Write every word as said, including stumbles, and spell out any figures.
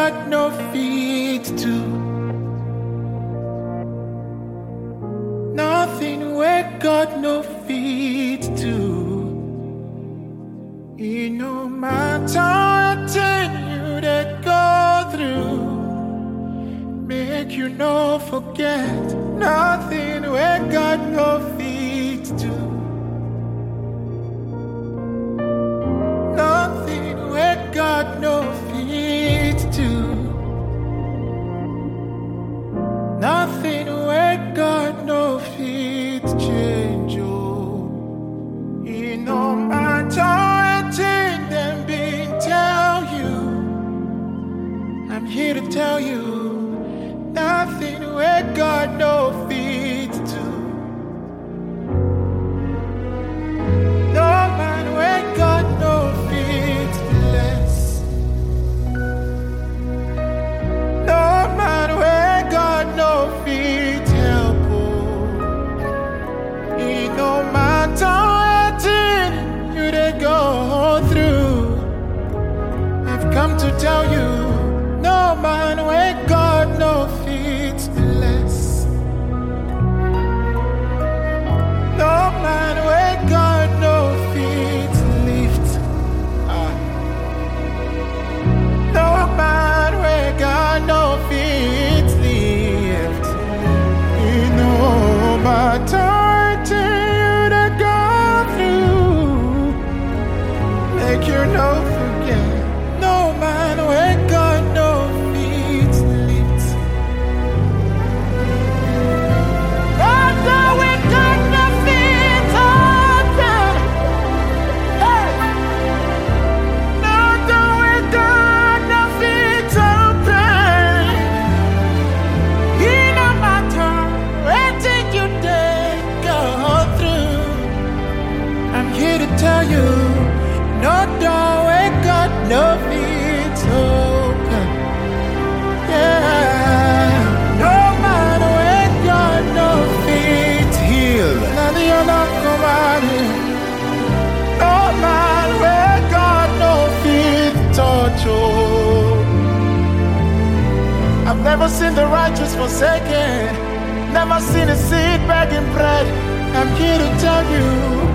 God no feet to. Nothing where God no feet to. It no matter what you that go through, make you no forget. Nothing where God no feet to. Nothing where God no feet to. Nothing where God no feet change. Oh, it no matter anything them been tell you. I'm here to tell you, nothing where God no feet to. No man where God no feet bless. No man where God no feet help. Oh, it no matter what you they go through. I've come to tell you, no man where God no feet bless. No man where God no feet lift. Ah. No man where God no feet lift. You know matter you that go through, make you no forget. No man where God no feet lift. Oh, no, where God no feet open. Hey. No, no, where God no feet open. It no matter anything you did go through. I'm here to tell you, no door where God no feet open. Yeah, no man where God no feet heal. None of you not come out here. No man where God no feet touch. Oh, I've never seen the righteous forsaken, never seen a seed begging bread. I'm here to tell you,